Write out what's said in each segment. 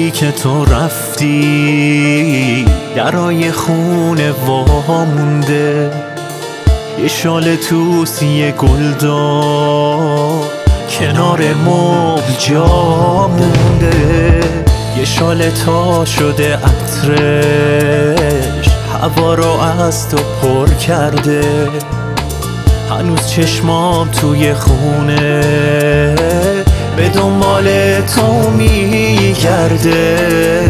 روزی که تو رفتی درای خونه وامونده، یه شال توسی گلدار کنار مبل جا مونده، یه شال تا شده عطرش هوا رو از تو پر کرده، هنوز چشمام توی خونه به دنبال تو میگرده.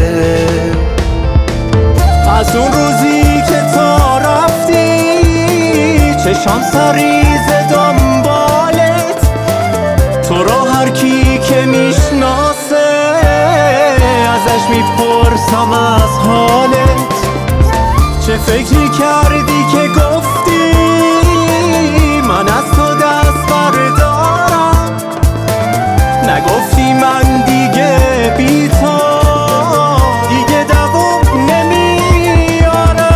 از اون روزی که تو رفتی چشام سریز دنبالت، تو رو هر کی که میشناسه ازش میپرسم از حالت. چه فکری کردی که گفتی من از تو دست بردارم؟ نگفتی من دیگه بی تو دیگه دووم نمیارم.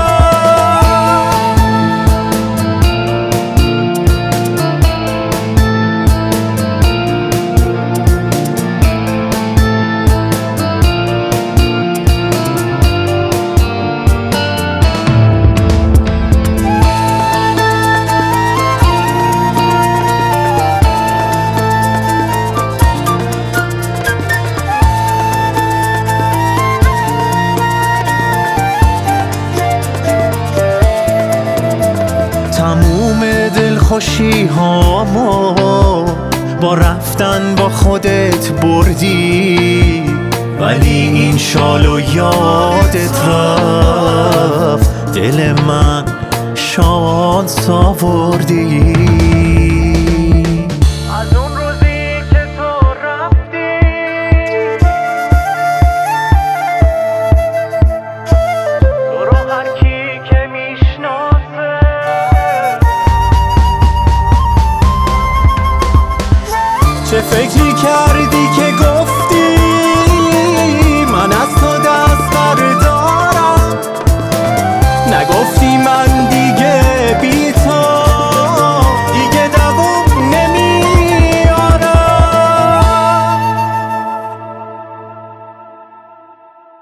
تموم دلخوشی هامو با رفتن با خودت بردی، ولی این شالو یادت رفت، دل من شانس آوردی. از اون روزی که تو رفتی تو رو هر کی که میشناسه چه فکری کردی که گفتی من از تو دست بردارم؟ نگفتی من دیگه بی